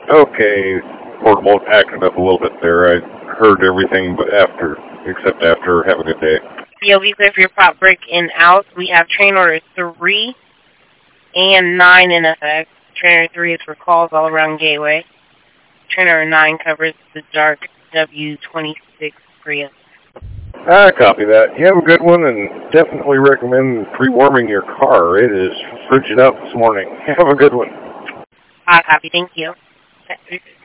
Okay, portable acting up a little bit there. I heard everything but except after. Have a good day. You'll be clear for your prop break in out. We have train order 3 and 9 in effect. Train order 3 is for calls all around Gateway. Train order 9 covers the dark W26 Prius. I copy that. You have a good one, and definitely recommend pre-warming your car. It is frigid out this morning. Have a good one. I copy. Thank you.